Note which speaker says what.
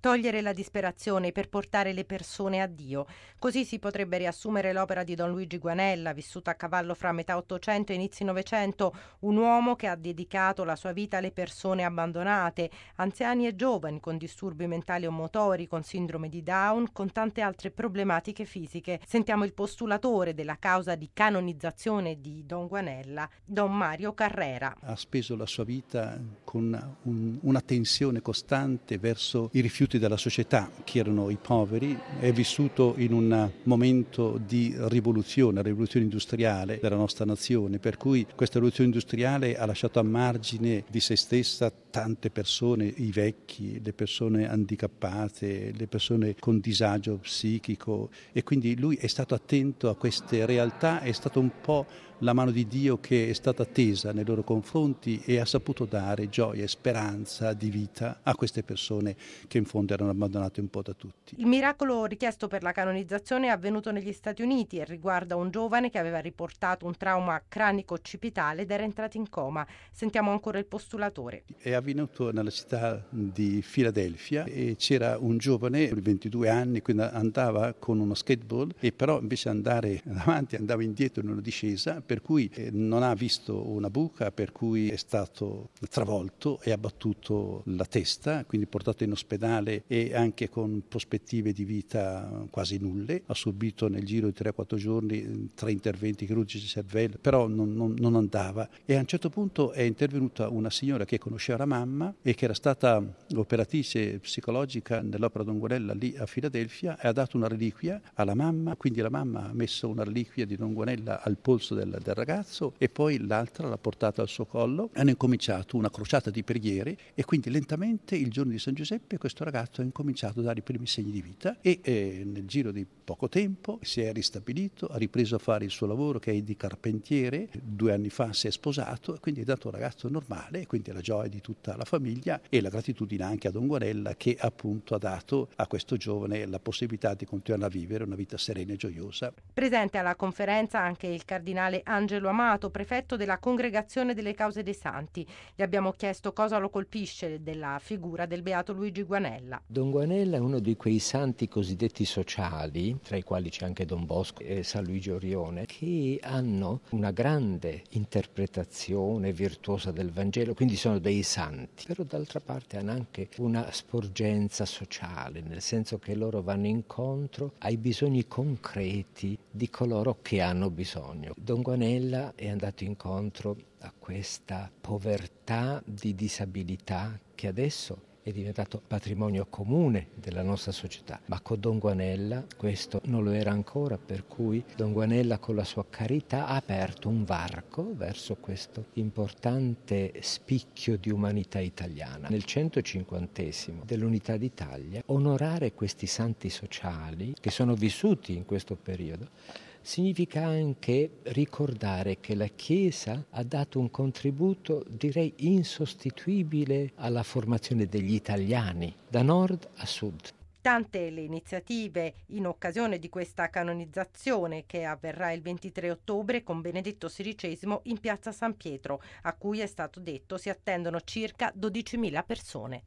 Speaker 1: Togliere la disperazione per portare le persone a Dio. Così si potrebbe riassumere l'opera di Don Luigi Guanella, vissuto a cavallo fra metà Ottocento e inizi Novecento, un uomo che ha dedicato la sua vita alle persone abbandonate, anziani e giovani, con disturbi mentali o motori, con sindrome di Down, con tante altre problematiche fisiche. Sentiamo il postulatore della causa di canonizzazione di Don Guanella, Don Mario Carrera.
Speaker 2: Ha speso la sua vita con una tensione costante verso i rifiuti della società, che erano i poveri. È vissuto in un momento di rivoluzione industriale della nostra nazione, per cui questa rivoluzione industriale ha lasciato a margine di se stessa tante persone, i vecchi, le persone handicappate, le persone con disagio psichico, e quindi lui è stato attento a queste realtà, è stato un po' la mano di Dio che è stata tesa nei loro confronti e ha saputo dare gioia e speranza di vita a queste persone che in fondo erano abbandonate un po' da tutti.
Speaker 1: Il miracolo richiesto per la canonizzazione è avvenuto negli Stati Uniti e riguarda un giovane che aveva riportato un trauma cranico-occipitale ed era entrato in coma. Sentiamo ancora il postulatore.
Speaker 2: È avvenuto nella città di Filadelfia e c'era un giovane di 22 anni, quindi andava con uno skateboard, e però invece andare avanti andava indietro in una discesa, per cui non ha visto una buca, per cui è stato travolto e ha battuto la testa, quindi portato in ospedale e anche con prospettive di vita quasi nulle. Ha subito nel giro di 3-4 giorni 3 interventi chirurgici cervello, però non andava, e a un certo punto è intervenuta una signora che conosceva la mamma e che era stata operatrice psicologica nell'opera Don Guanella lì a Filadelfia, e ha dato una reliquia alla mamma, quindi la mamma ha messo una reliquia di Don Guanella al polso del ragazzo e poi l'altra l'ha portata al suo collo. Hanno incominciato una crociata di preghiere e quindi lentamente il giorno di San Giuseppe questo ragazzo ha incominciato a dare i primi segni di vita e nel giro di poco tempo si è ristabilito, ha ripreso a fare il suo lavoro che è di carpentiere, 2 anni fa si è sposato e quindi è diventato un ragazzo normale, e quindi la gioia di tutta la famiglia e la gratitudine anche a Don Guanella, che appunto ha dato a questo giovane la possibilità di continuare a vivere una vita serena e gioiosa.
Speaker 1: Presente alla conferenza anche il cardinale Angelo Amato, prefetto della Congregazione delle Cause dei Santi. Gli abbiamo chiesto cosa lo colpisce della figura del beato Luigi Guanella.
Speaker 3: Don Guanella è uno di quei santi cosiddetti sociali, tra i quali c'è anche Don Bosco e San Luigi Orione, che hanno una grande interpretazione virtuosa del Vangelo, quindi sono dei santi, però d'altra parte hanno anche una sporgenza sociale, nel senso che loro vanno incontro ai bisogni concreti di coloro che hanno bisogno. Don Guanella è andato incontro a questa povertà di disabilità che adesso è diventato patrimonio comune della nostra società, ma con Don Guanella questo non lo era ancora, per cui Don Guanella con la sua carità ha aperto un varco verso questo importante spicchio di umanità italiana. Nel 150° dell'Unità d'Italia, onorare questi santi sociali che sono vissuti in questo periodo significa anche ricordare che la Chiesa ha dato un contributo, direi, insostituibile alla formazione degli italiani, da nord a sud.
Speaker 1: Tante le iniziative in occasione di questa canonizzazione che avverrà il 23 ottobre con Benedetto XVI in piazza San Pietro, a cui è stato detto si attendono circa 12.000 persone.